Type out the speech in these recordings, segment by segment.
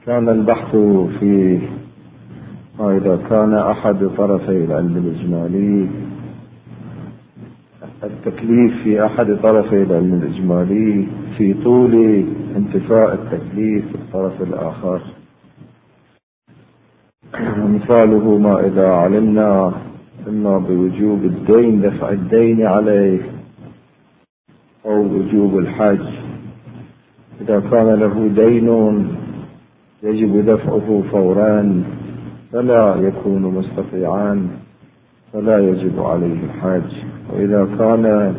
كان البحث في إذا كان أحد طرفي العلم الإجمالي التكليف في أحد طرفي العلم الإجمالي في طول انتفاء التكليف في الطرف الآخر. مثاله ما إذا علمنا إما بوجوب الدين دفع الدين عليه أو وجوب الحج. إذا كان له دين يجب دفعه فورا فلا يكون مستطيعا فلا يجب عليه الحج. وإذا كان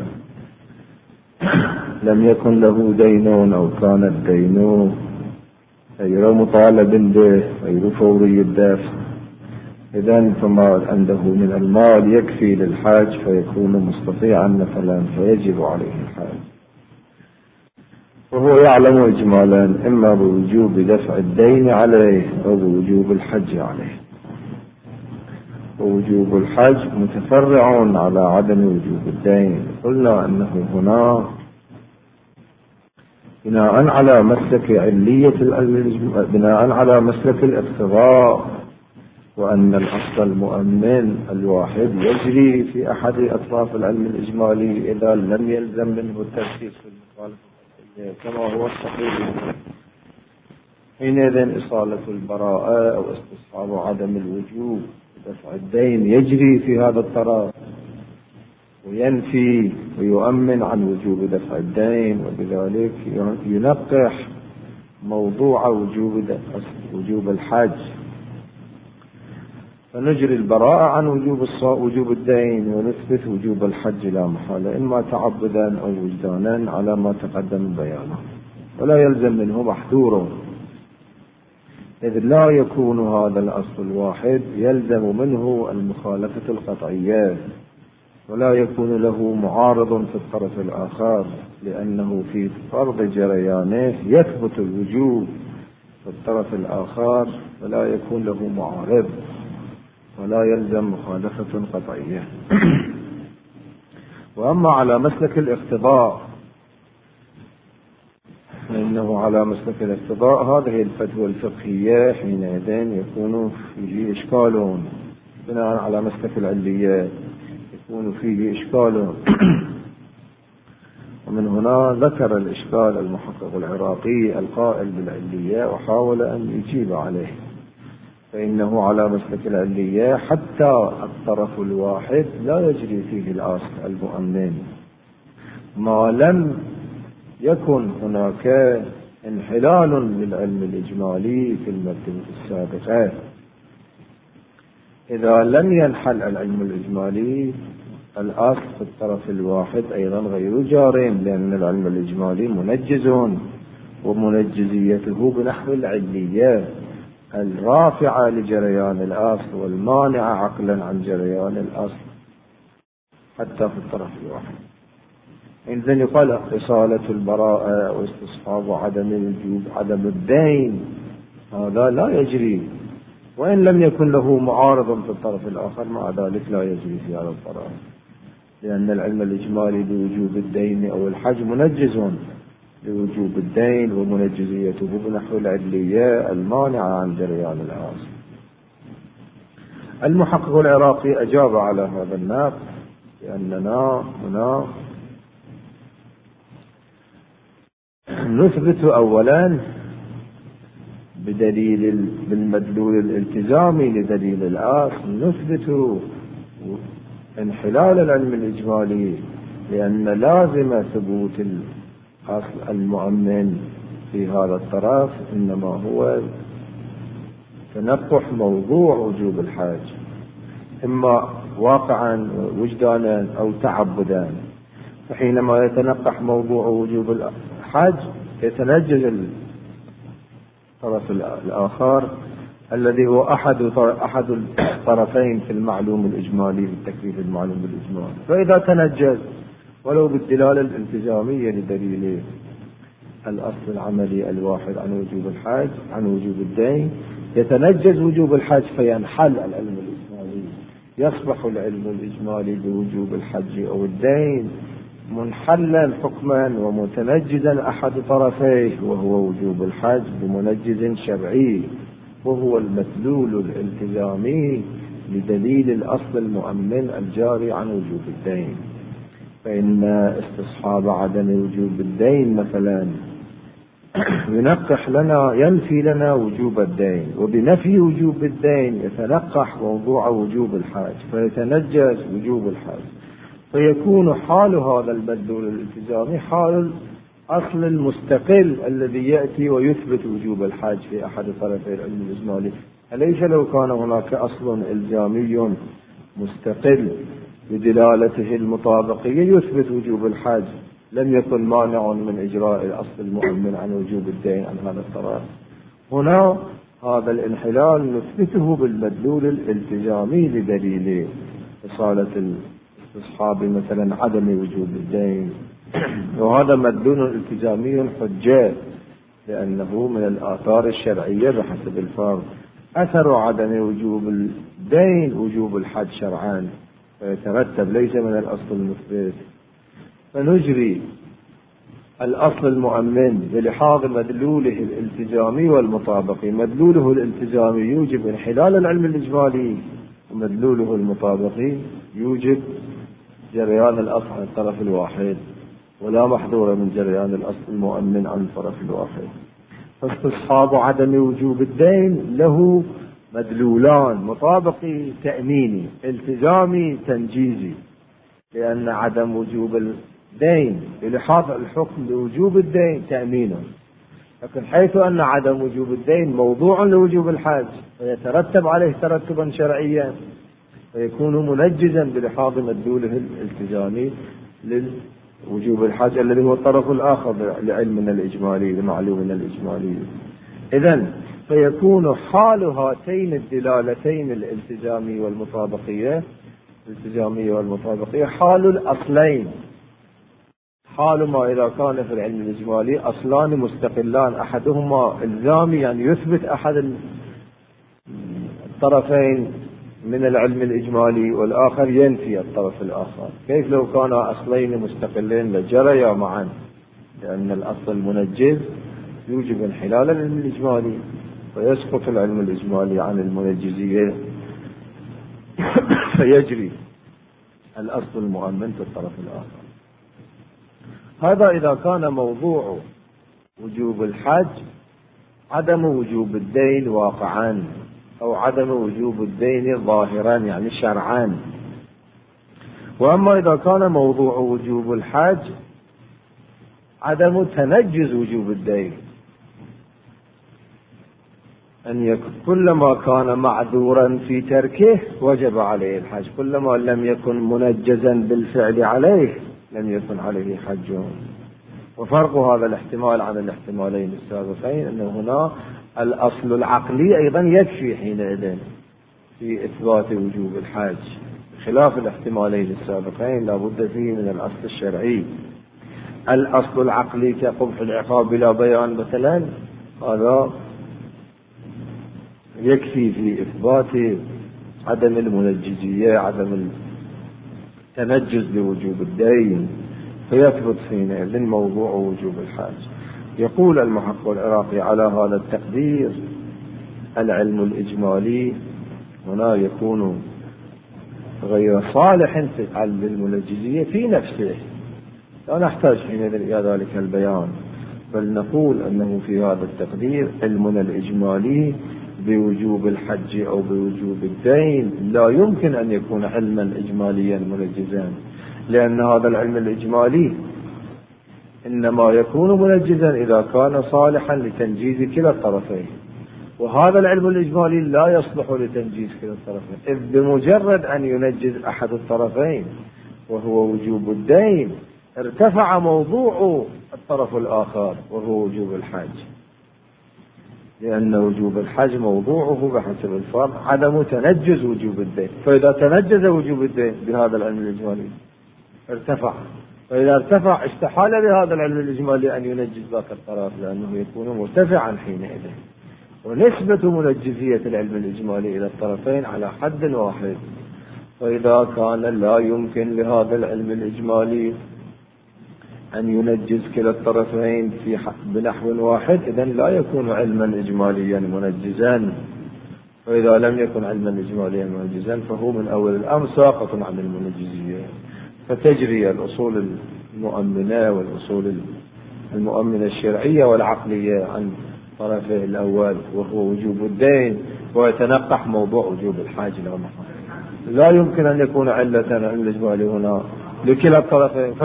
لم يكن له دين أو كان الدين غير مطالب به غير فوري الدفع إذن فما عنده من المال يكفي للحاج فيكون مستطيعا مثلا فيجب عليه الحاج. وهو يعلم إجمالا إما بوجوب دفع الدين عليه أو بوجوب الحج عليه. ووجوب الحج متفرع على عدم وجوب الدين. قلنا أنه هنا بناء على مسلك علية بناء على مسلك الاقتضاء، وأن الأصل المؤمن الواحد يجري في أحد أطراف العلم الإجمالي إذا لم يلزم منه التركيز في المخالفة كما هو الصحيح. حينئذ إصالة البراءة أو استصحاب عدم الوجوب دفع الدين يجري في هذا الطرف وينفي ويؤمن عن وجوب دفع الدين، وبذلك ينقح موضوع وجوب الحج. فنجري البراءة عن وجوب الدين ونثبت وجوب الحج لا محالة، إما تعبدا أو وجدانا على ما تقدم بيانه، ولا يلزم منه محذور، إذ لا يكون هذا الأصل الواحد يلزم منه المخالفة القطعية، ولا يكون له معارض في الطرف الآخر، لأنه في فرض جريانه يثبت الوجوب في الطرف الآخر ولا يكون له معارض ولا يلزم مخالفة قطعية. وأما على مسلك الاقتضاء فإنه على مسلك الاقتضاء هذه الفتوى الفقهية حينئذ يكون فيه إشكال، بناء على مسلك العليات يكون فيه إشكال. ومن هنا ذكر الإشكال المحقق العراقي القائل بالعلية وحاول أن يجيب عليه. فإنه على مسلك العلية حتى الطرف الواحد لا يجري فيه الأصل المؤمن ما لم يكن هناك انحلال للعلم الإجمالي في المرتبة السابقة. إذا لم ينحل العلم الإجمالي الأصل في الطرف الواحد أيضا غير جار، لأن العلم الإجمالي منجز ومنجزيته بنحو العلية الرافعة لجريان الأصل والمانعة عقلا عن جريان الأصل حتى في الطرف الواحد. إذن يقال إصالة البراءة واستصحاب عدم الوجوب عدم الدين هذا لا يجري، وإن لم يكن له معارض في الطرف الآخر مع ذلك لا يجري في هذا الطرف، لأن العلم الإجمالي بوجوب الدين أو الحج منجز لوجوب الدين ومنجزيته بنحو العدلية المانعة عن جريان الأصل. المحقق العراقي أجاب على هذا النقد بأننا هنا نثبت أولا بالمدلول الالتزامي لدليل الأصل نثبت انحلال العلم الإجمالي، لأن لازم ثبوت الأصل المؤمن في هذا الطرف إنما هو تنقح موضوع وجوب الحج، إما واقعا وجدانا أو تعبدا. فحينما يتنقح موضوع وجوب الحج يتنجز الطرف الآخر الذي هو أحد الطرفين في المعلوم الإجمالي بالتكليف المعلوم بالإجمال. فإذا تنجز ولو بالدلالة الالتزامية لدليل الأصل العملي الواحد عن وجوب الحج عن وجوب الدين يتنجز وجوب الحج فينحل العلم الإجمالي، يصبح العلم الإجمالي بوجوب الحج أو الدين منحلا حكما ومتنجزا أحد طرفيه، وهو وجوب الحج بمنجز شرعي، وهو المدلول الالتزامي لدليل الأصل المؤمن الجاري عن وجوب الدين. فإن استصحاب عدم وجوب الدين مثلا ينفي لنا وجوب الدين، وبنفي وجوب الدين يتنقح موضوع وجوب الحج فيتنجز وجوب الحج، فيكون حال هذا المدلول الالتزامي حال الأصل المستقل الذي يأتي ويثبت وجوب الحج في أحد طرفي العلم الإجمالي. أليس لو كان هناك أصل إلزامي مستقل بدلالته المطابقية يثبت وجوب الحج لم يكن مانع من إجراء الأصل المؤمن عن وجوب الدين عن هذا الطرف؟ هنا هذا الانحلال نثبته بالمدلول الالتزامي لدليل إصالة الاستصحاب مثلا عدم وجوب الدين، وهذا مدلول التزامي حجة لأنه من الآثار الشرعية بحسب الفرض. أثر عدم وجوب الدين وجوب الحج شرعا، فيترتب ليس من الأصل المثبت. فنجري الأصل المؤمن بلحاظ مدلوله الالتزامي والمطابقي. مدلوله الالتزامي يوجب انحلال العلم الإجمالي، ومدلوله المطابقي يوجب جريان الأصل عن الطرف الواحد، ولا محظور من جريان الأصل المؤمن عن الطرف الواحد. فاستصحاب عدم وجوب الدين له مدلولان: مطابقي تأميني، التزامي تنجيزي، لأن عدم وجوب الدين بلحاظ الحكم لوجوب الدين تأمينه، لكن حيث أن عدم وجوب الدين موضوع لوجوب الحج فيترتب عليه ترتبا شرعيا، فيكون منجزا بلحاظ مدلوله الالتزامي لوجوب الحج الذي هو الطرف الآخر لعلمنا الإجمالي لمعلومنا الإجمالي. إذن فيكون حال هاتين الدلالتين الالتزامية والمطابقية حال الأصلين. حال ما إذا كان في العلم الإجمالي أصلان مستقلان، أحدهما إلزامي يعني يثبت أحد الطرفين من العلم الإجمالي، والآخر ينفي الطرف الآخر. كيف لو كان أصلين مستقلين لجريا معا، لأن الأصل المنجز يوجب انحلال العلم الإجمالي، فيسقط العلم الإجمالي عن المنجزية فيجري الأصل المؤمن في الطرف الآخر. هذا إذا كان موضوع وجوب الحج عدم وجوب الدين واقعا، أو عدم وجوب الدين ظاهرا يعني شرعا. وأما إذا كان موضوع وجوب الحج عدم تنجز وجوب الدين، أن يكون كلما كان معذورا في تركه وجب عليه الحج، كلما لم يكن منجزا بالفعل عليه لم يكن عليه حج. وفرق هذا الاحتمال عن الاحتمالين السابقين أنه هنا الأصل العقلي أيضا يكفي حينئذ في إثبات وجوب الحج، خلاف الاحتمالين السابقين لا بد فيه من الأصل الشرعي. الأصل العقلي كقبح العقاب بلا بيان مثلا، هذا يكفي في إثبات عدم المنجزية، عدم التنجز لوجوب الدين، فيثبت حينئذ موضوع وجوب الحج. يقول المحقق العراقي: على هذا التقدير العلم الإجمالي هنا يكون غير صالح في علم المنجزية في نفسه، لا نحتاج حينئذ إلى ذلك البيان، بل نقول أنه في هذا التقدير علمنا الإجمالي بوجوب الحج أو بوجوب الدين لا يمكن أن يكون علما إجماليا منجزا، لأن هذا العلم الإجمالي إنما يكون منجزا إذا كان صالحا لتنجيز كلا الطرفين، وهذا العلم الإجمالي لا يصلح لتنجيز كلا الطرفين، إذ بمجرد أن ينجز أحد الطرفين وهو وجوب الدين ارتفع موضوع الطرف الآخر وهو وجوب الحج، لأن وجوب الحج موضوعه بحسب الفرض عدم تنجز وجوب الدين، فإذا تنجز وجوب الدين بهذا العلم الإجمالي ارتفع، فإذا ارتفع استحال لهذا العلم الإجمالي أن ينجز ذاك الطرف، لأنه يكون مرتفعا حينئذ. ونسبة منجزية العلم الإجمالي إلى الطرفين على حد واحد، فإذا كان لا يمكن لهذا العلم الإجمالي أن ينجز كلا الطرفين بنحو واحد، إذن لا يكون علما إجماليا منجزا. وإذا لم يكن علما إجماليا منجزا فهو من أول الأمر ساقط عن المنجزية. فتجري الأصول المؤمنة والأصول المؤمنة الشرعية والعقلية عن طرفه الأول وهو وجوب الدين، ويتنقح موضوع وجوب الحاج لا محالة. لا يمكن أن يكون علة الإجمالي هنا لكلا الطرفين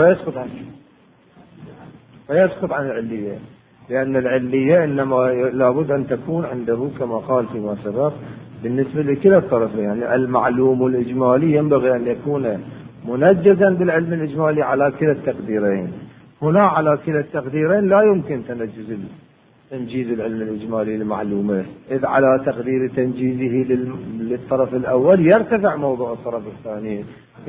فيسقط عن العلية، لأن العلية إنما لابد أن تكون عنده كما قال فيما سبق بالنسبة لكلا الطرفين. يعني المعلوم الإجمالي ينبغي أن يكون منجزا بالعلم الإجمالي على كلا التقديرين. هنا على كلا التقديرين لا يمكن تنجيز العلم الإجمالي لمعلومه، إذ على تقدير تنجيزه للطرف الأول يرتفع موضوع الطرف الثاني،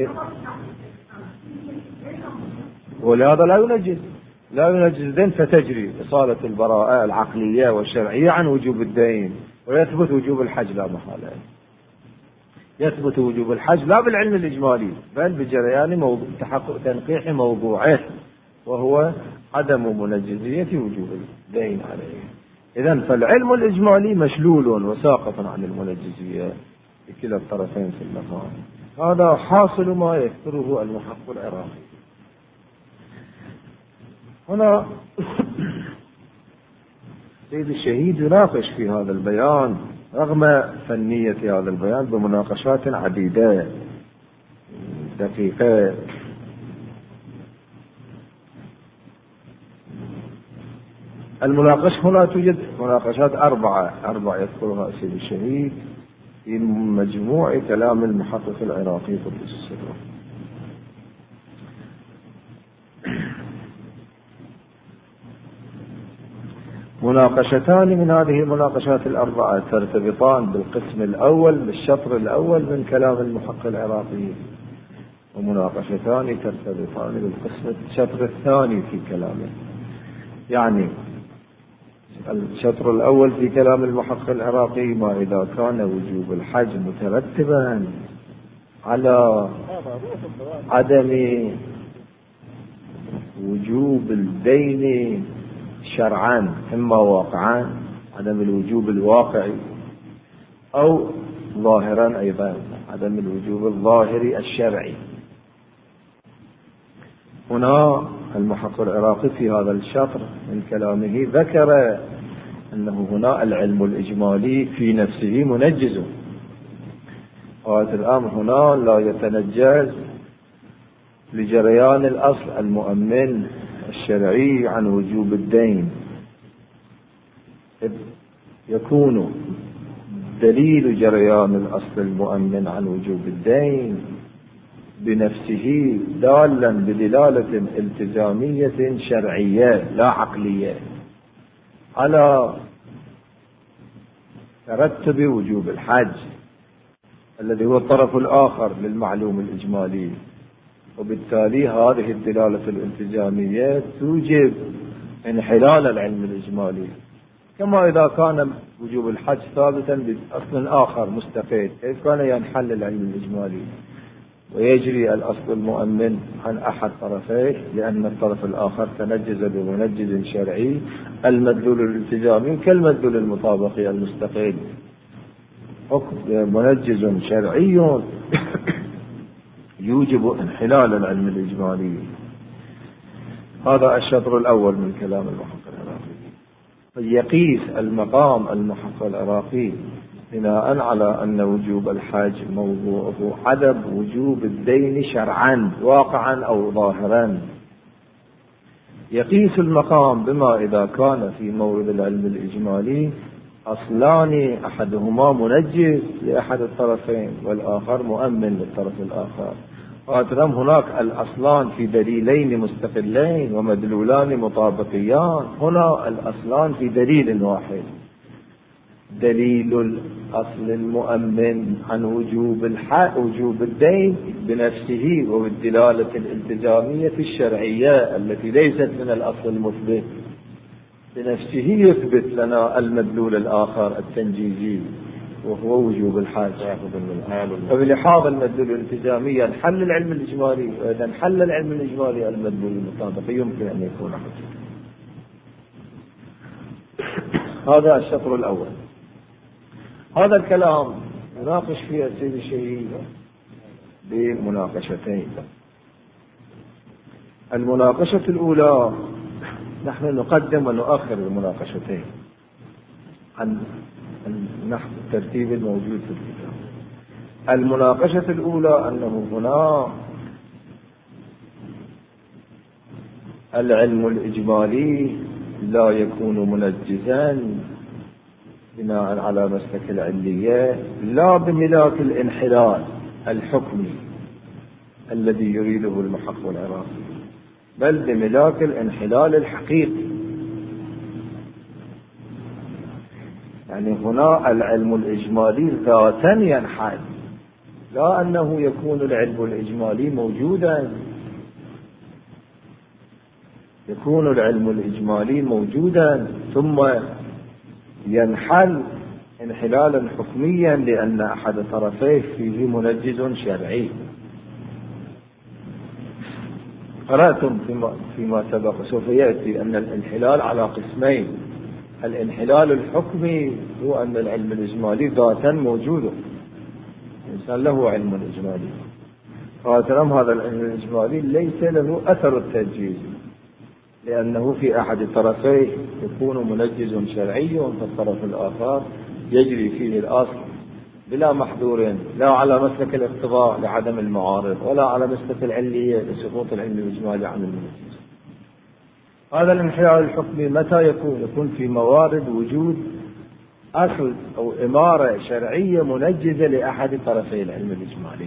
ولهذا لا ينجز الدين. فتجري إصالة البراءة العقلية والشرعية عن وجوب الدين، ويثبت وجوب الحج لا محالة. يثبت وجوب الحج لا بالعلم الإجمالي بل بجريان تحقق تنقيح موضوعه، وهو عدم منجزية وجوب الدين عليه. إذن فالعلم الإجمالي مشلول وساقط عن المنجزية بكلا الطرفين في المقام. هذا حاصل ما يذكره المحقق العراقي. هنا سيد الشهيد يناقش في هذا البيان رغم فنية هذا البيان بمناقشات عديدة دقيقة. المناقشة هنا توجد مناقشات أربعة يذكرها سيد الشهيد في مجموع كلام المحقق العراقي قدس السر. مناقشتان من هذه المناقشات الأربعة ترتبطان بالقسم الأول بالشطر الأول من كلام المحقق العراقي، ومناقشتان ترتبطان بالشطر الثاني في كلامه. يعني الشطر الأول في كلام المحقق العراقي ما إذا كان وجوب الحج مترتبا على عدم وجوب الدين شرعا إما واقعا، عدم الوجوب الواقعي، أو ظاهرا أيضا عدم الوجوب الظاهري الشرعي. هنا المحقق العراقي في هذا الشطر من كلامه ذكر أنه هنا العلم الإجمالي في نفسه منجز. وهذا الأمر هنا لا يتنجز لجريان الأصل المؤمن الشرعي عن وجوب الدين، يكون دليل جريان الأصل المؤمن عن وجوب الدين بنفسه دالا بدلالة التزامية شرعية لا عقلية على ترتب وجوب الحج الذي هو الطرف الآخر للمعلوم الإجمالي. وبالتالي هذه الدلالة الالتزامية توجب انحلال العلم الإجمالي، كما إذا كان وجوب الحج ثابتا بأصل آخر مستقل كيف كان ينحل العلم الإجمالي ويجري الأصل المؤمن عن أحد طرفيه، لأن الطرف الآخر تنجز بمنجز شرعي المدلول الالتزامي كالمدلول المطابقي المستقل، حكم منجز شرعي يوجب انحلال العلم الإجمالي. هذا الشطر الأول من كلام المحقق العراقي. فيقيس المقام المحقق العراقي بناء على أن وجوب الحج موضوعه عدم وجوب الدين شرعا واقعا أو ظاهرا. يقيس المقام بما إذا كان في مورد العلم الإجمالي أصلان أحدهما منجز لأحد الطرفين والآخر مؤمن للطرف الآخر. وأترم هناك الأصلان في دليلين مستقلين ومدلولان مطابقيان، هنا الأصلان في دليل واحد، دليل الأصل المؤمن عن وجوب الدين بنفسه وبالدلالة الالتزامية الشرعية التي ليست من الأصل المثبت بنفسه يثبت لنا المدلول الآخر التنجيزي وهو وجوب الحال. فبلحاظ المدلول الالتزامي ينحل العلم الإجمالي، وإذا انحل العلم الإجمالي المدلول المطابقي يمكن أن يكون حجة. هذا الشطر الأول. هذا الكلام يناقش فيه السيد الشيخ بمناقشتين. المناقشة الأولى نحن نقدم ونؤخر المناقشتين عن نحو الترتيب الموجود في الكتاب. المناقشة الأولى أنه هنا العلم الإجمالي لا يكون منجزا بناء على مسلك العلية، لا بملاك الانحلال الحكمي الذي يريده المحقق العراقي، بل بملاك الانحلال الحقيقي. يعني هنا العلم الإجمالي ذاتا ينحل، لا أنه يكون العلم الإجمالي موجودا. يكون العلم الإجمالي موجودا ثم ينحل انحلالا حكميا لأن أحد طرفيه فيه منجز شرعي. قرأتم فيما سبق سوف يأتي أن الانحلال على قسمين. الانحلال الحكمي هو أن العلم الإجمالي ذاتا موجود، الإنسان له علم إجمالي، هذا العلم الإجمالي ليس له أثر التنجيز لأنه في أحد الطرفين يكون منجز شرعي، وفي الطرف الآخر يجري فيه الأصل بلا محظور، لا على مسلك الاقتضاء لعدم المعارض، ولا على مسلك العلية لسقوط العلم الإجمالي عن المنجز. هذا الانحلال الحكمي متى يكون؟ يكون في موارد وجود أصل أو إمارة شرعية منجزة لأحد طرفي العلم الإجمالي،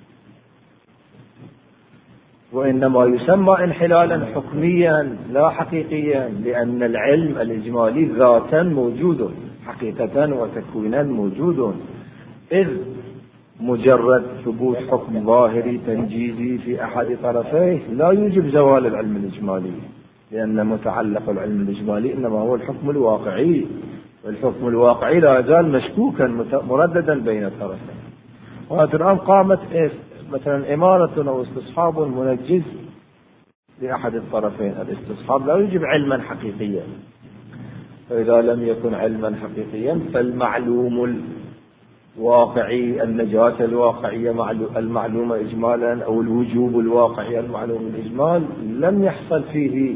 وإنما يسمى انحلالا حكميا لا حقيقيا لأن العلم الإجمالي ذاتا موجود حقيقة وتكوينا موجود، إذ مجرد ثبوت حكم ظاهري تنجيزي في أحد طرفيه لا يوجب زوال العلم الإجمالي، لأن متعلق العلم الإجمالي إنما هو الحكم الواقعي، والحكم الواقعي لا يزال مشكوكا مرددا بين الطرفين. والآن قامت مثلا إمارة أو استصحاب منجز لأحد الطرفين، الاستصحاب لا يوجب علما حقيقيا، فإذا لم يكن علما حقيقيا فالمعلوم الواقعي، النجاة الواقعية المعلومة إجمالا أو الوجوب الواقعي المعلوم الإجمال لم يحصل فيه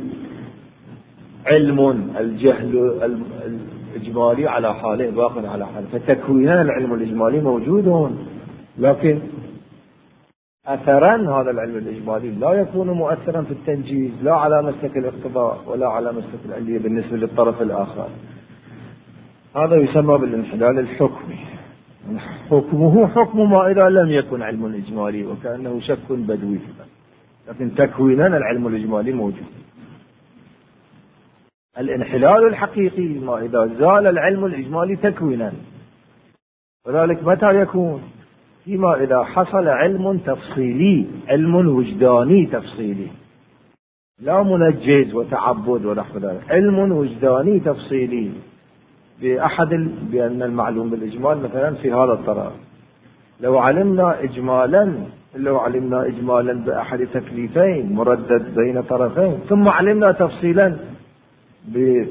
علم، الجهل الإجمالي على حاله باق على حاله، فتكوينا العلم الإجمالي موجود، لكن أثرا هذا العلم الإجمالي لا يكون مؤثرا في التنجيز لا على مسلك الاقتضاء ولا على مسلك العلية بالنسبة للطرف الآخر. هذا يسمى بالانحلال الحكمي. حكمه حكم ما إذا لم يكن علم إجمالي، وكأنه شك بدوي، لكن تكوينا العلم الإجمالي موجود. الانحلال الحقيقي ما إذا زال العلم الإجمالي تكوينا، وذلك متى يكون؟ فيما إذا حصل علم تفصيلي، علم وجداني تفصيلي، لا منجز وتعبد ونحو ذلك، علم وجداني تفصيلي بأن المعلوم بالإجمال مثلا في هذا الطرف. لو علمنا إجمالا بأحد تكليفين مردد بين طرفين، ثم علمنا تفصيلا بذلك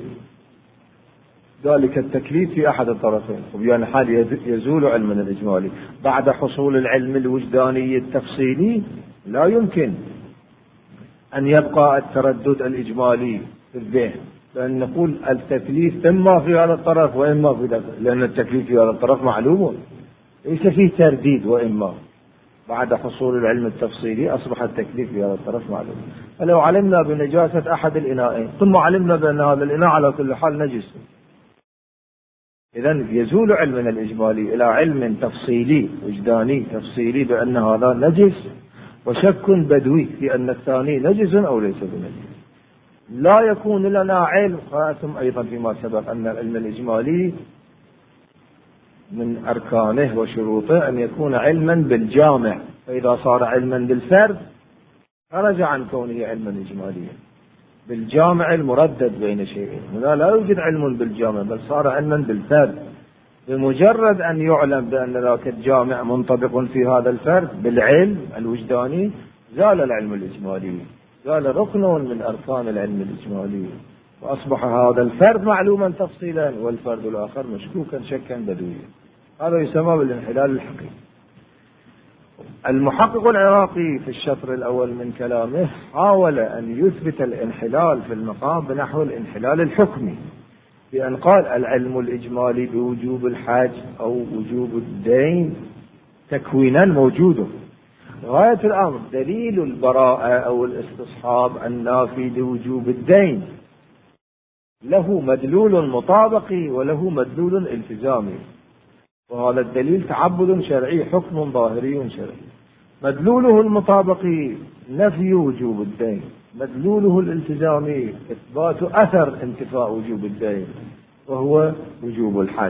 التكليف في أحد الطرفين، وبيان حال يزول علمنا الإجمالي. بعد حصول العلم الوجداني التفصيلي لا يمكن أن يبقى التردد الإجمالي في الذهن، لأن نقول التكليف إما في هذا الطرف وإما في ذاك، لأن التكليف في هذا الطرف معلوم ليس فيه ترديد، وإما بعد حصول العلم التفصيلي أصبح التكليف في هذا الطرف معلوم. فلو علمنا بنجاسة أحد الإناءين ثم علمنا بأن هذا الإناء على كل حال نجس، إذن يزول علمنا الإجمالي إلى علم تفصيلي وجداني تفصيلي بأن هذا نجس، وشك بدوي في أن الثاني نجس أو ليس بنجس. لا يكون لنا علم. قرأتم أيضا فيما سبق أن العلم الإجمالي من أركانه وشروطه أن يكون علما بالجامع، فإذا صار علما بالفرد خرج عن كونه علما إجماليا. بالجامع المردد بين شيئين، هنا لا يوجد علم بالجامع بل صار علما بالفرد، بمجرد أن يعلم بأن ذاك الجامع منطبق في هذا الفرد بالعلم الوجداني زال العلم الإجمالي، زال ركن من أركان العلم الإجمالي، وأصبح هذا الفرد معلوما تفصيلا والفرد الآخر مشكوكا شكا بدويا. هذا يسمى بالانحلال الحقيقي. المحقق العراقي في الشطر الأول من كلامه حاول أن يثبت الانحلال في المقام بنحو الانحلال الحكمي، بأن قال العلم الإجمالي بوجوب الحج أو وجوب الدين تكوينا موجود. غاية الأمر دليل البراءة أو الاستصحاب النافي لوجوب الدين له مدلول مطابقي وله مدلول التزامي، وهذا الدليل تعبد شرعي حكم ظاهري شرعي. مدلوله المطابقي نفي وجوب الدين، مدلوله الالتزامي إثبات أثر انتفاء وجوب الدين وهو وجوب الحج.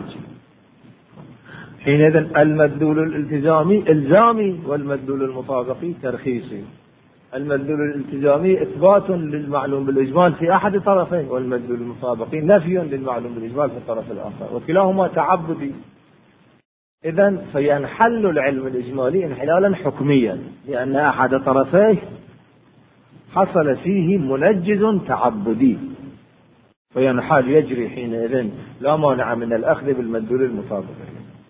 حينئذ المدلول الالتزامي إلزامي والمدلول المطابقي ترخيصي. المدلول الالتزامي إثبات للمعلوم بالإجمال في أحد الطرفين، والمدلول المطابقي نفي للمعلوم بالإجمال في الطرف الآخر، وكلاهما تعبدي. إذن فينحل العلم الإجمالي انحلالا حكميا لأن أحد طرفيه حصل فيه منجز تعبدي، فينحل يجري حينئذ لا مانع من الأخذ بالمدلول المطابقي.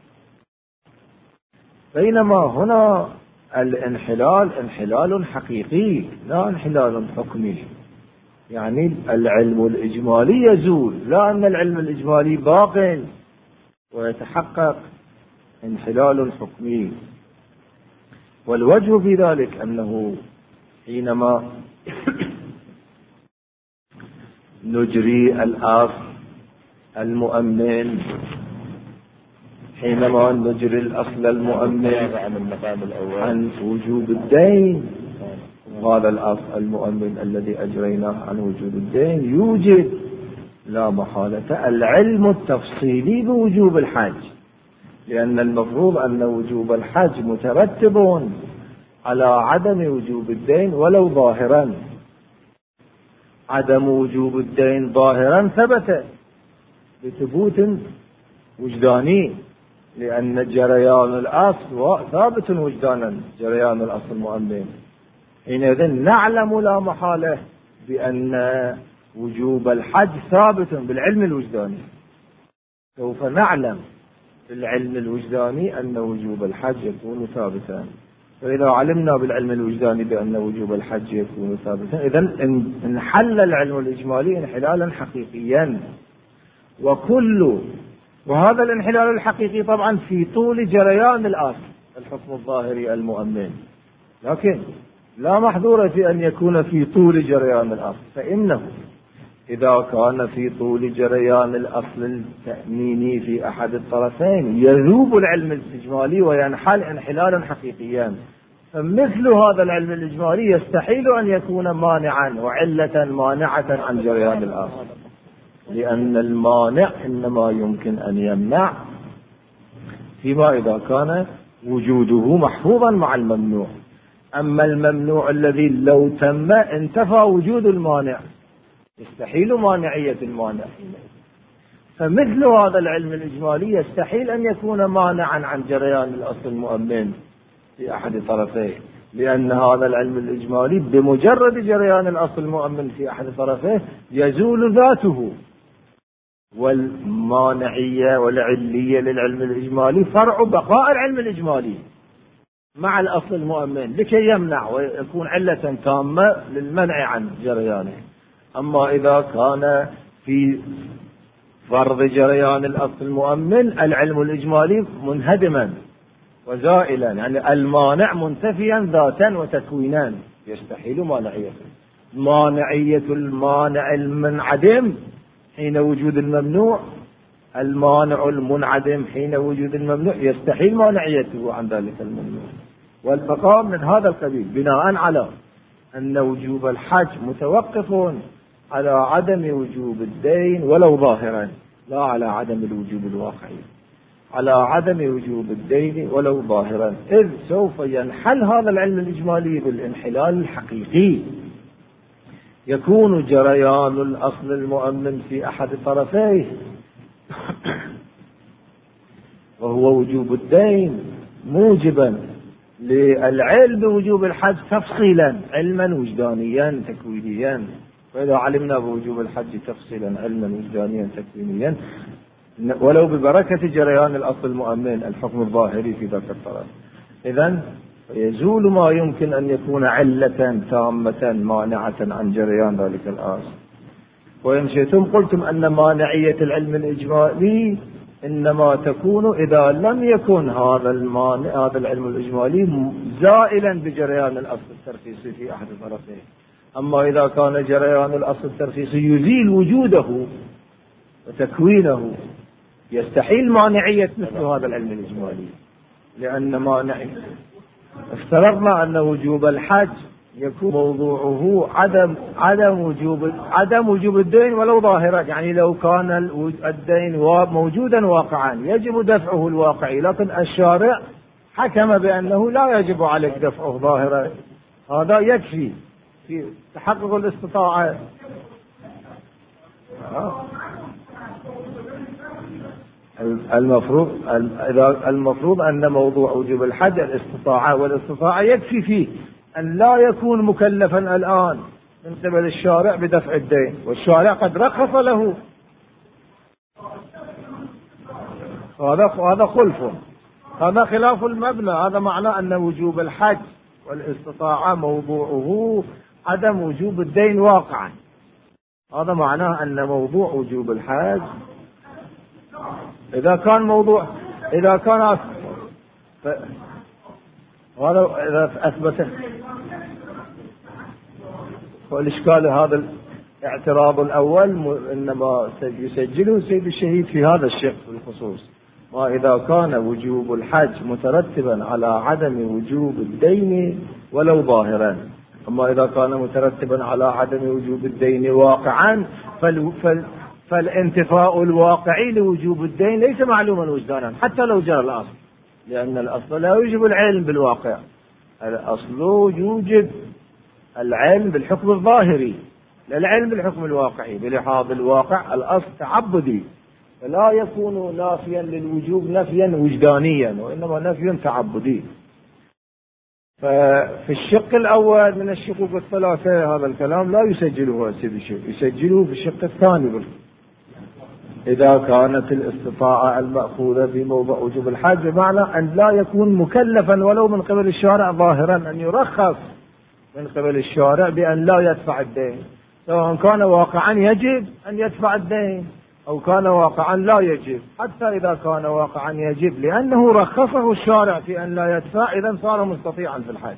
بينما هنا الانحلال انحلال حقيقي لا انحلال حكمي، يعني العلم الإجمالي يزول، لا أن العلم الإجمالي باق ويتحقق انحلال حكمي. والوجه في ذلك أنه حينما نجري الأصل المؤمن، حينما نجري الأصل المؤمن عن وجوب الدين، هذا الأصل المؤمن الذي أجريناه عن وجوب الدين يوجد لا محالة العلم التفصيلي بوجوب الحج، لأن المفروض أن وجوب الحج مترتب على عدم وجوب الدين ولو ظاهرا. عدم وجوب الدين ظاهرا ثبت بثبوت وجداني، لأن جريان الأصل ثابت وجدانا، جريان الأصل المؤمن. حينئذ نعلم لا محالة بأن وجوب الحج ثابت بالعلم الوجداني. سوف نعلم بالعلم الوجداني أن وجوب الحج يكون ثابتا، فإذا علمنا بالعلم الوجداني بأن وجوب الحج يكون ثابتا، إذن انحل العلم الإجمالي انحلالا حقيقيا. وهذا الانحلال الحقيقي طبعا في طول جريان الأصل الحكم الظاهري المؤمن، لكن لا محظور في أن يكون في طول جريان الأصل، فإنه إذا كان في طول جريان الأصل التأميني في أحد الطرفين يذوب العلم الإجمالي وينحل انحلالا حقيقيا. فمثل هذا العلم الإجمالي يستحيل أن يكون مانعا وعلة مانعة عن جريان الأصل، لأن المانع إنما يمكن أن يمنع فيما إذا كان وجوده محفوظا مع الممنوع. أما الممنوع الذي لو تم انتفى وجود المانع يستحيل مانعية المانع. فمثل هذا العلم الإجمالي يستحيل أن يكون مانعا عن جريان الأصل المؤمن في أحد طرفيه، لأن هذا العلم الإجمالي بمجرد جريان الأصل المؤمن في أحد طرفيه يزول ذاته. والمانعية والعلية للعلم الإجمالي فرع بقاء العلم الإجمالي مع الأصل المؤمن لكي يمنع ويكون علة تامة للمنع عن جريانه. أما إذا كان في فرض جريان الأصل المؤمن العلم الإجمالي منهدما وزائلا، يعني المانع منتفيا ذاتا وتكوينا، يستحيل مانعيته. مانعية المانع المنعدم حين وجود الممنوع، المانع المنعدم حين وجود الممنوع يستحيل مانعيته عن ذلك الممنوع. والبقاء من هذا القبيل بناء على أن وجوب الحج متوقف على عدم وجوب الدين ولو ظاهرا، لا على عدم الوجوب الواقعي، على عدم وجوب الدين ولو ظاهرا، إذ سوف ينحل هذا العلم الإجمالي بالانحلال الحقيقي. يكون جريان الأصل المؤمن في أحد طرفيه وهو وجوب الدين موجبا للعلم بوجوب الحج تفصيلا، علما وجدانيا تكوينيا. فإذا علمنا بوجوب الحج تفصيلا علما وجدانيا تكوينيا ولو ببركة جريان الأصل المؤمن الحكم الظاهري في ذاك الطرف، إذن يزول ما يمكن أن يكون علة تامة مانعة عن جريان ذلك الأصل. وإن شئتم قلتم أن مانعية العلم الإجمالي إنما تكون إذا لم يكن هذا العلم الإجمالي زائلا بجريان الأصل الترخيصي في أحد الطرفين. أما إذا كان جريان الأصل الترخيصي يزيل وجوده وتكوينه يستحيل مانعية مثل هذا العلم الإجمالي، لأن مانعية افترضنا أن وجوب الحج يكون موضوعه عدم وجوب الدين ولو ظاهرا، يعني لو كان الدين موجودا واقعا يجب دفعه الواقعي، لكن الشارع حكم بأنه لا يجب عليك دفعه ظاهرا، هذا يكفي في تحقق الاستطاعة. المفروض أن موضوع وجوب الحج الاستطاعة، والاستطاعة يكفي فيه أن لا يكون مكلفا الآن من قبل الشارع بدفع الدين، والشارع قد رخص له. هذا خلف، هذا خلاف المبنى. هذا معناه أن وجوب الحج والاستطاعة موضوعه عدم وجوب الدين واقعا. هذا معناه أن موضوع وجوب الحج إذا كان إذا أثبت. والإشكال هذا الاعتراض الأول إنما يسجله سيد الشهيد في هذا الشق بالخصوص، وإذا كان وجوب الحج مترتبا على عدم وجوب الدين ولو ظاهرا. أما إذا كان مترتبا على عدم وجوب الدين واقعا فالانتفاء الواقعي لوجوب الدين ليس معلوما وجدانا حتى لو جرى الأصل، لأن الأصل لا يوجب العلم بالواقع، الأصل يوجب العلم بالحكم الظاهري لا العلم بالحكم الواقعي. بلحاظ الواقع الأصل تعبدي فلا يكون نافيا للوجوب نفيا وجدانيا، وإنما نفي تعبدي. ففي الشق الأول من الشقوق الثلاثة هذا الكلام لا يسجله يسجله في الشق الثاني. إذا كانت الاستطاعة المأخوذة في موضع وجوب الحج بمعنى أن لا يكون مكلفا ولو من قبل الشارع ظاهرا، أن يرخص من قبل الشارع بأن لا يدفع الدين، سواء كان واقعا يجب أن يدفع الدين أو كان واقعا لا يجب. حتى إذا كان واقعا يجب لأنه رخصه الشارع في أن لا يدفع، إذا صار مستطيعا في الحج.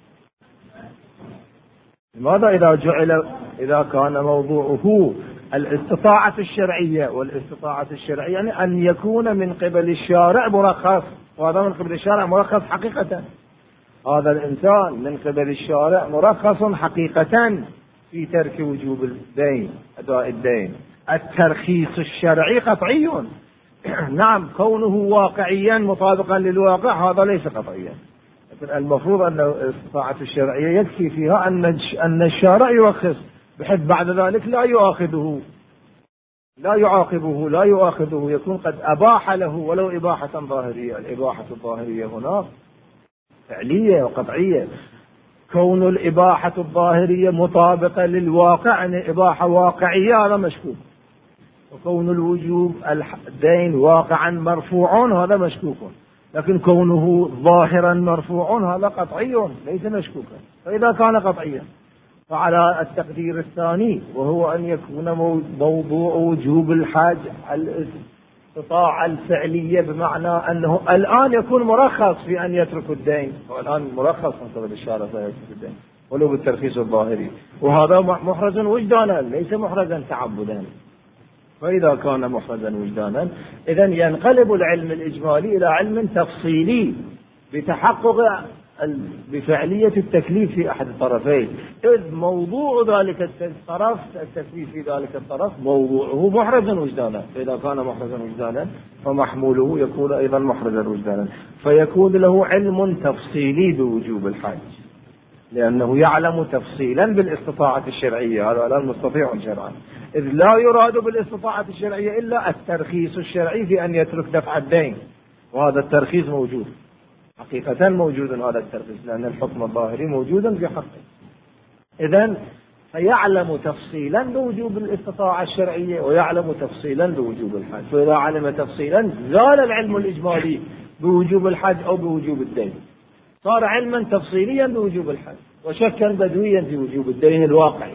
لماذا إذا كان موضوعه الاستطاعة الشرعية، والاستطاعة الشرعية يعني أن يكون من قبل الشارع مرخص، وهذا من قبل الشارع مرخص حقيقة. هذا الإنسان من قبل الشارع مرخص حقيقة في ترك وجوب الدين أداء الدين. الترخيص الشرعي قطعي نعم، كونه واقعيا مطابقا للواقع هذا ليس قطعيا، لكن المفروض أن الاستطاعة الشرعية يكفي فيها أن الشارع يرخص، بحيث بعد ذلك لا يؤاخذه لا يعاقبه لا يؤاخذه، يكون قد أباح له ولو إباحة ظاهرية. الإباحة الظاهرية هنا فعلية وقطعية. كون الإباحة الظاهرية مطابقة للواقع يعني إباحة واقعية هذا مشكوك، وكون الوجوب الدين واقعا مرفوع هذا مشكوك، لكن كونه ظاهرا مرفوع هذا قطعي ليس مشكوكا. فإذا كان قطعيا فعلى التقدير الثاني، وهو أن يكون موضوع وجوب الحج الاستطاعة الفعلية، بمعنى أنه الآن يكون مرخص في أن يترك الدين، والآن مرخص من قبل الشارع في يترك الدين ولو بالترخيص الظاهري، وهذا محرز وجدانا ليس محرزا تعبدا. فإذا كان محرزا وجدانا إذن ينقلب العلم الإجمالي إلى علم تفصيلي بتحقق بفعلية التكليف في أحد الطرفين، إذ موضوع ذلك الطرف التكليف في ذلك الطرف موضوعه محرزا وجدانا. فإذا كان محرزا وجدانا فمحموله يكون أيضا محرزا وجدانا، فيكون له علم تفصيلي بوجوب الحج، لأنه يعلم تفصيلا بالاستطاعة الشرعية، هذا لا مستطيع شرعا، إذ لا يراد بالاستطاعة الشرعية إلا الترخيص الشرعي في أن يترك دفع الدين، وهذا الترخيص موجود حقيقة، موجود هذا الترخيص، لأن الحكم الظاهري موجودا في حقه. إذن فيعلم تفصيلا بوجوب الاستطاعة الشرعية ويعلم تفصيلا بوجوب الحج، فإذا علم تفصيلا زال العلم الإجمالي بوجوب الحج أو بوجوب الدين، صار علما تفصيليا بوجوب الحج، وشكا بدويا في وجوب الدين الواقعي.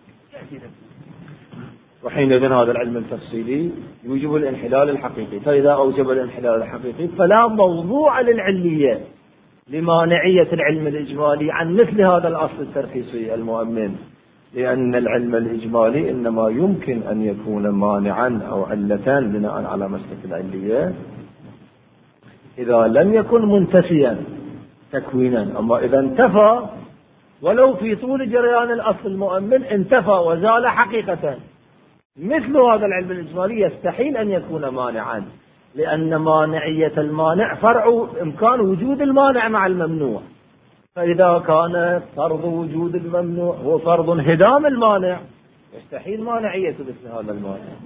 وحينئذ هذا العلم التفصيلي يوجب الانحلال الحقيقي، فإذا أوجب الانحلال الحقيقي فلا موضوع للعلية لمانعية العلم الإجمالي عن مثل هذا الأصل الترخيصي المؤمن، لأن العلم الإجمالي إنما يمكن أن يكون مانعا أو علتان بناء على مسلك العلية إذا لم يكن منتفيا تكوينا. أما إذا انتفى ولو في طول جريان الأصل المؤمن انتفى وزال حقيقة، مثل هذا العلم الإجمالي يستحيل أن يكون مانعا، لأن مانعية المانع فرع إمكان وجود المانع مع الممنوع، فإذا كان فرض وجود الممنوع هو فرض انهدام المانع يستحيل مانعية مثل هذا المانع.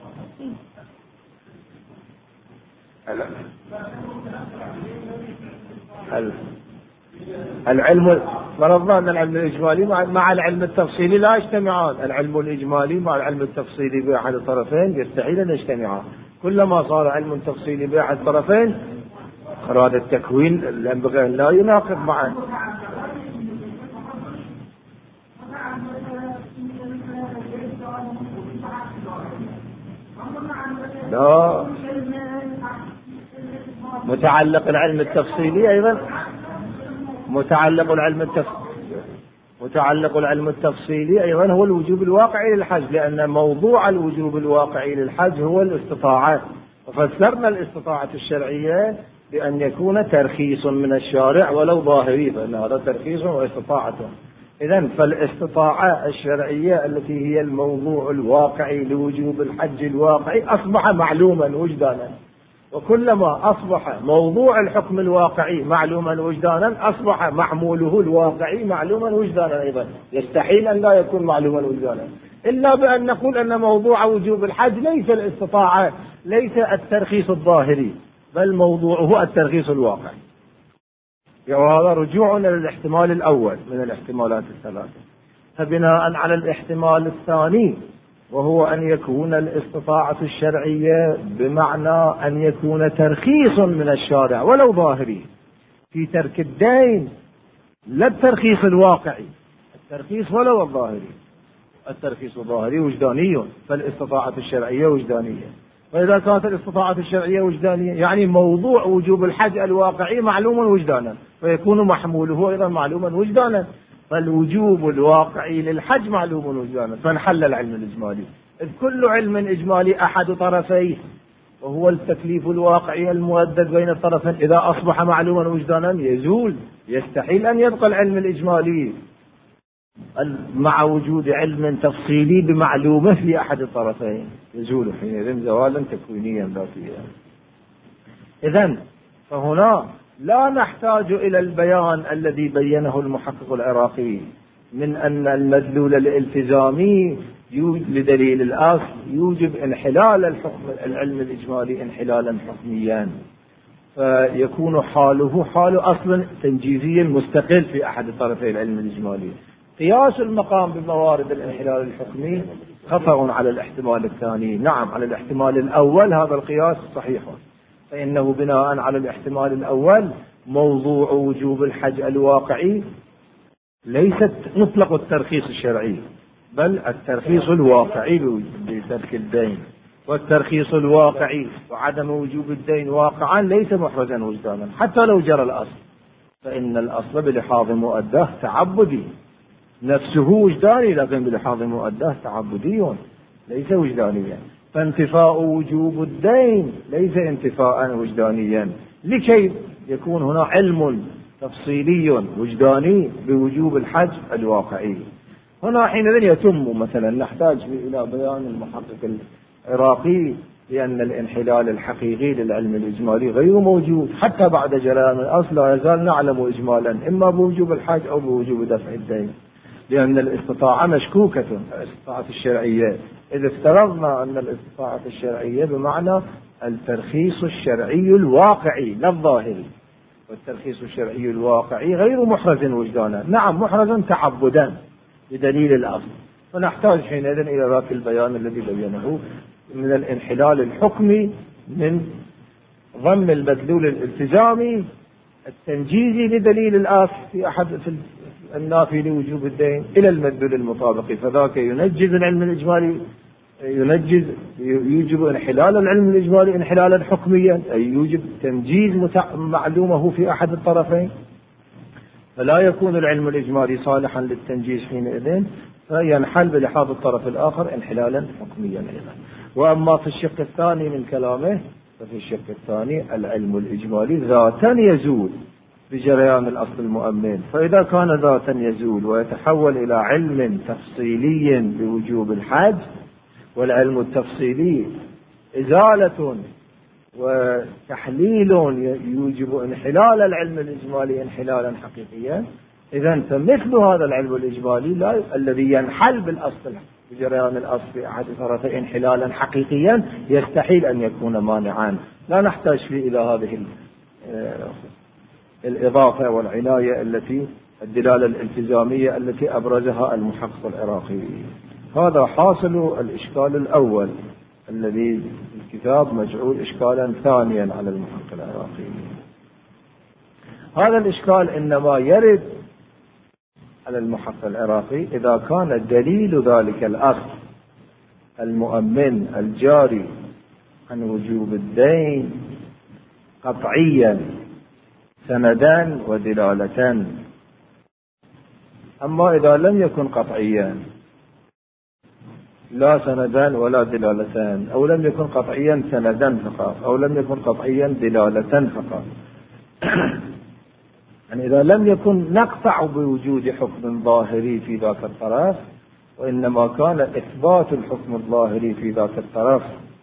العلم فرضنا أن العلم الإجمالي مع العلم التفصيلي لا يجتمعان، العلم الإجمالي مع العلم التفصيلي بأحد الطرفين يستحيل أن يجتمعان، كلما صار علم تفصيلي بأحد الطرفين أراد التكوين ينبغي أن لا يناقض معه. لا، متعلق العلم التفصيلي أيضا متعلق العلم التفصيلي أيضا هو الوجوب الواقعي للحج، لأن موضوع الوجوب الواقعي للحج هو الاستطاعة، وفسرنا الاستطاعة الشرعية بأن يكون ترخيص من الشارع ولو ظاهري، فإن هذا ترخيص واستطاعة. إذن فالاستطاعة الشرعية التي هي الموضوع الواقعي لوجوب الحج الواقعي أصبح معلوما وجدانا، وكلما أصبح موضوع الحكم الواقعي معلوما وجدانا أصبح محموله الواقعي معلوما وجدانا أيضا، يستحيل أن لا يكون معلوما وجدانا، إلا بأن نقول أن موضوع وجوب الحج ليس الاستطاعة، ليس الترخيص الظاهري، بل موضوعه الترخيص الواقعي. وهذا رجوعنا للاحتمال الأول من الاحتمالات الثلاثة. فبناء على الاحتمال الثاني وهو أن يكون الاستطاعة الشرعية بمعنى أن يكون ترخيص من الشارع ولو ظاهري في ترك الدين، لا الترخيص الواقعي، الترخيص ولو الظاهري، الترخيص الظاهري وجداني، فالاستطاعة الشرعية وجدانية. فإذا كانت الاستطاعة الشرعية وجدانية يعني موضوع وجوب الحج الواقعي معلوما وجدانا، فيكون محموله أيضا معلوما وجدانا، فالوجوب الواقعي للحج معلوم وجدانا، فانحل العلم الإجمالي. إذ كل علم إجمالي أحد طرفيه وهو التكليف الواقعي المؤدد بين الطرفين، إذا أصبح معلوما وجدانا يزول، يستحيل أن يبقى العلم الإجمالي مع وجود علم تفصيلي بمعلومة في أحد الطرفين، يزول حينئذ زوالا تكوينيا ذاتيا. إذن فهنا لا نحتاج إلى البيان الذي بينه المحقق العراقي من أن المدلول الالتزامي لدليل الأصل يوجب انحلال الحكم العلم الإجمالي انحلالا حكميا، فيكون حاله حال أصل تنجيزي مستقل في أحد طرفي العلم الإجمالي. قياس المقام بموارد الانحلال الحكمي خطأ على الاحتمال الثاني. نعم، على الاحتمال الأول هذا القياس صحيح، فإنه بناء على الاحتمال الأول موضوع وجوب الحج الواقعي ليست مطلق الترخيص الشرعي، بل الترخيص الواقعي بترك الدين، والترخيص الواقعي وعدم وجوب الدين واقعا ليس محرزا وجدانا حتى لو جرى الأصل، فإن الأصل بلحاظ مؤداه تعبدي، نفسه وجداني لكن بلحاظ مؤداه تعبدي ليس وجدانيا، فانتفاء وجوب الدين ليس انتفاء وجدانيا، لكي يكون هنا علم تفصيلي وجداني بوجوب الحج الواقعي. هنا حينئذ يتم مثلا نحتاج إلى بيان المحقق العراقي لأن الانحلال الحقيقي للعلم الإجمالي غير موجود حتى بعد جريان الأصل، لا يزال نعلم إجمالا إما بوجوب الحج أو بوجوب دفع الدين، لأن الاستطاعة مشكوكة، الاستطاعة الشرعية. إذا افترضنا أن الاستطاعة الشرعية بمعنى الترخيص الشرعي الواقعي لا الظاهري. والترخيص الشرعي الواقعي غير محرز وجدانا، نعم محرز تعبدا بدليل الأصل، فنحتاج حينئذ إلى ذاك البيان الذي بينه من الانحلال الحكمي، من ضم المدلول الالتزامي التنجيزي لدليل الأصل في أحد النافي لوجوب الدين إلى المدلول المطابق، فذاك ينجز العلم الإجمالي، يوجب انحلال العلم الإجمالي انحلالا حكميا، أي يوجب تنجيز معلومه في أحد الطرفين، فلا يكون العلم الإجمالي صالحا للتنجيز حينئذ، فينحل بلحاظ الطرف الآخر انحلالا حكميا أيضا. وأما في الشق الثاني من كلامه، ففي الشق الثاني العلم الإجمالي ذاتا يزول بجريان الأصل المؤمن، فإذا كان ذاتا يزول ويتحول إلى علم تفصيلي بوجوب الحج، والعلم التفصيلي إزالة وتحليل يوجب انحلال العلم الإجمالي انحلالا حقيقيا، إذن فمثل هذا العلم الإجمالي الذي ينحل بالأصل بجريان الأصل في أحد طرفي انحلالا حقيقيا يستحيل أن يكون مانعا، لا نحتاج فيه إلى هذه الإضافة والعناية التي الدلالة الالتزامية التي أبرزها المحقق العراقي. هذا حاصل الإشكال الأول الذي الكتاب مجعول إشكالا ثانيا على المحقق العراقي. هذا الإشكال إنما يرد على المحقق العراقي إذا كان دليل ذلك الأصل المؤمن الجاري عن وجوب الدين قطعيا سندا ودلالة. أما إذا لم يكن قطعيا لا سندا ولا دلالتان، أو لم يكن قطعيا سندا فقط، أو لم يكن قطعيا دلالة فقط يعني إذا لم يكن نقطع بوجود حكم ظاهري في ذاك الطرف، وإنما كان إثبات الحكم الظاهري في ذاك الطرف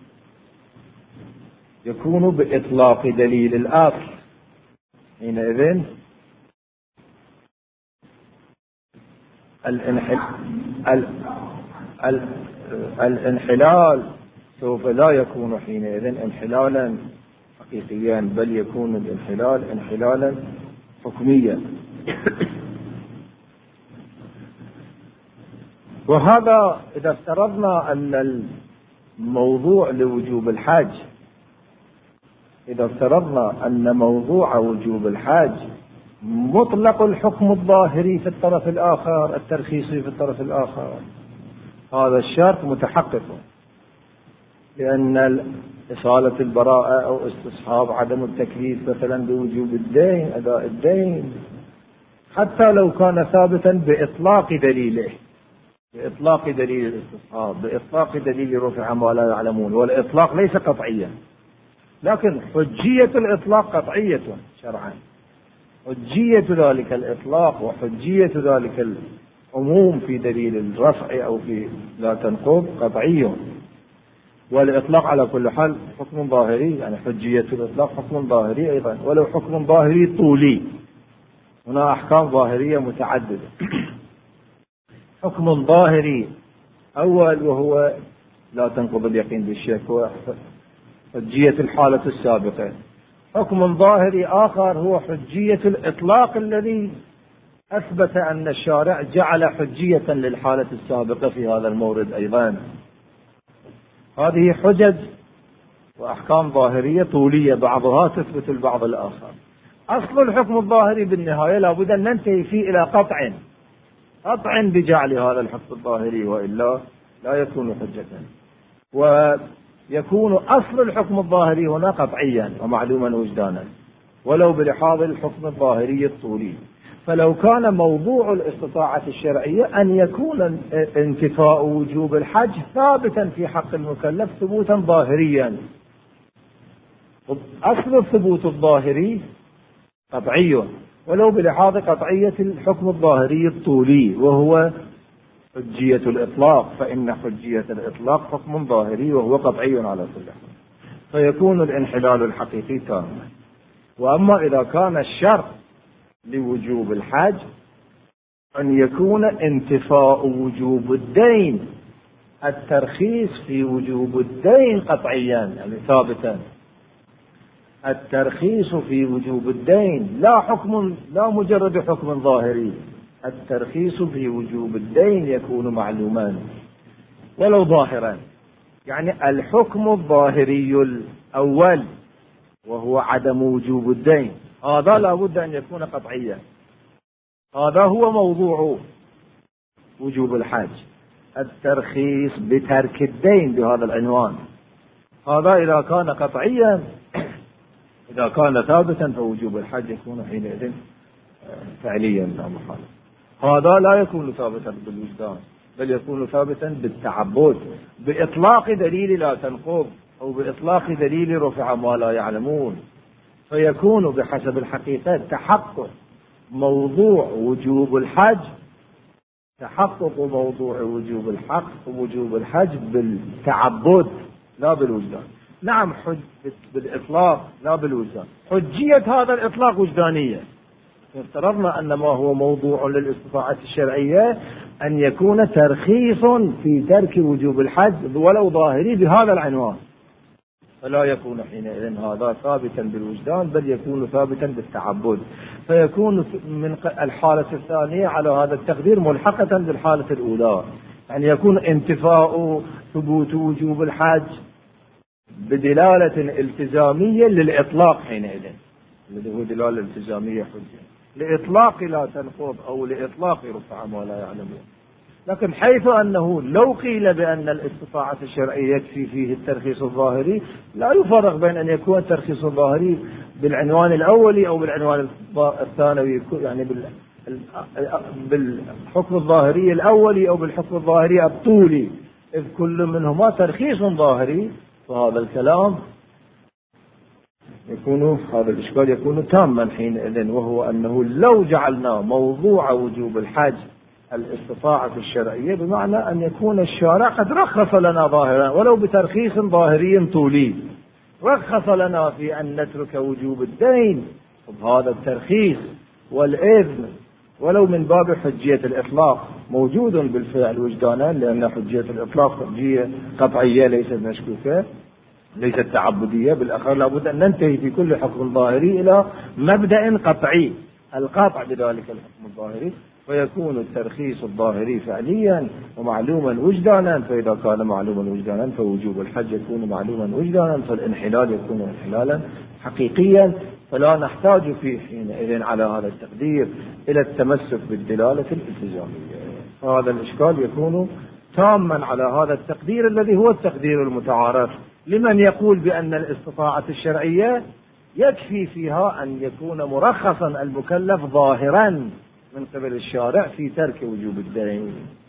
يكون بإطلاق دليل الأصل، حينئذ الانحلال سوف لا يكون حينئذ انحلالا حقيقيا، بل يكون الانحلال انحلالا حكميا. وهذا إذا افترضنا أن الموضوع لوجوب الحج، إذا افترضنا أن موضوع وجوب الحج مطلق الحكم الظاهري في الطرف الآخر الترخيصي في الطرف الآخر، هذا الشرط متحقق، لأن إصالة البراءة أو استصحاب عدم التكليف مثلا بوجوب الدين أداء الدين حتى لو كان ثابتا بإطلاق دليله، بإطلاق دليل الاستصحاب، بإطلاق دليل رفع ما لا يعلمون، والإطلاق ليس قطعيا، لكن حجية الإطلاق قطعية شرعا، حجية ذلك الإطلاق وحجية ذلك العموم في دليل الرفع أو في لا تنقض قطعي، والإطلاق على كل حال حكم ظاهري، يعني حجية الإطلاق حكم ظاهري أيضا، ولو حكم ظاهري طولي، هنا أحكام ظاهرية متعددة. حكم ظاهري أول وهو لا تنقض اليقين بالشك، هو حجية الحالة السابقة. حكم ظاهري آخر هو حجية الإطلاق الذي أثبت أن الشارع جعل حجية للحالة السابقة في هذا المورد أيضا. هذه حجج وأحكام ظاهرية طولية بعضها تثبت البعض الآخر. أصل الحكم الظاهري بالنهاية لابد أن ننتهي فيه إلى قطع بجعل هذا الحكم الظاهري، وإلا لا يكون حجة، ويكون أصل الحكم الظاهري هنا قطعيا ومعلوما وجدانا ولو بلحاظ الحكم الظاهري الطولي. فلو كان موضوع الاستطاعة الشرعية أن يكون انتفاء وجوب الحج ثابتا في حق المكلف ثبوتا ظاهريا، أصل الثبوت الظاهري قطعي ولو بلحاظ قطعية الحكم الظاهري الطولي، وهو حجية الإطلاق، فإن حجية الإطلاق حكم ظاهري وهو قطعي على كل حال، فيكون الانحلال الحقيقي تاما. وأما إذا كان الشرط لوجوب الحج أن يكون انتفاء وجوب الدين الترخيص في وجوب الدين قطعيا يعني ثابتا. الترخيص في وجوب الدين لا مجرد حكم ظاهري. الترخيص في وجوب الدين يكون معلوما ولو ظاهرا. يعني الحكم الظاهري الأول وهو عدم وجوب الدين هذا لا بد أن يكون قطعيا. هذا هو موضوع وجوب الحج، الترخيص بترك الدين بهذا العنوان. هذا إذا كان قطعيا، إذا كان ثابتا فوجوب الحج يكون حينئذ فعليا لا محالة. هذا لا يكون ثابتا بالوجدان بل يكون ثابتا بالتعبد، بإطلاق دليل لا تنقض أو بإطلاق دليل رفع ما لا يعلمون، فيكون بحسب الحقيقة تحقق موضوع وجوب الحج، تحقق موضوع وجوب الحج بالتعبد لا بالوجدان. نعم حج بالإطلاق لا بالوجدان. حجية هذا الإطلاق وجدانية. افترضنا أن ما هو موضوع للاستطاعة الشرعية أن يكون ترخيص في ترك وجوب الحج ولو ظاهري بهذا العنوان، فلا يكون حينئذ هذا ثابتا بالوجدان بل يكون ثابتا بالتعبد، فيكون من الحالة الثانية على هذا التقدير ملحقة بالحالة الأولى. يعني يكون انتفاء ثبوت وجوب الحج بدلالة التزامية للإطلاق حينئذ، الذي هو دلالة التزامية حجة لإطلاق لا تنقض أو لإطلاق رفع ما لا يعلمون. لكن حيث أنه لو قيل بأن الاستطاعة الشرعية يكفي فيه الترخيص الظاهري، لا يفرق بين أن يكون الترخيص الظاهري بالعنوان الأولي أو بالعنوان الثانوي، يعني بالحكم الظاهري الأولي أو بالحكم الظاهري الطولي، إذ كل منهما ترخيص ظاهري. فهذا الكلام هذا الإشكال يكون تاما حينئذ، وهو أنه لو جعلنا موضوع وجوب الحج الاستطاعة الشرعية بمعنى أن يكون الشارع قد رخص لنا ظاهرا ولو بترخيص ظاهري طولي، رخص لنا في أن نترك وجوب الدين بهذا الترخيص والإذن ولو من باب حجية الإطلاق موجود بالفعل وجدانا، لأن حجية الإطلاق حجية قطعية ليست مشكوكة ليست تعبدية. بالآخر لابد أن ننتهي في كل حكم ظاهري إلى مبدأ قطعي، القاطع بذلك الحكم الظاهري، فيكون الترخيص الظاهري فعليا ومعلوما وجدانا. فإذا كان معلوما وجدانا فوجوب الحج يكون معلوما وجدانا، فالانحلال يكون انحلالا حقيقيا، فلا نحتاج فيه حينئذ على هذا التقدير إلى التمسك بالدلالة الالتزامية. فهذا الإشكال يكون تاما على هذا التقدير الذي هو التقدير المتعارف لمن يقول بأن الاستطاعة الشرعية يكفي فيها أن يكون مرخصا المكلف ظاهرا من قبل الشارع في ترك وجوب الدين.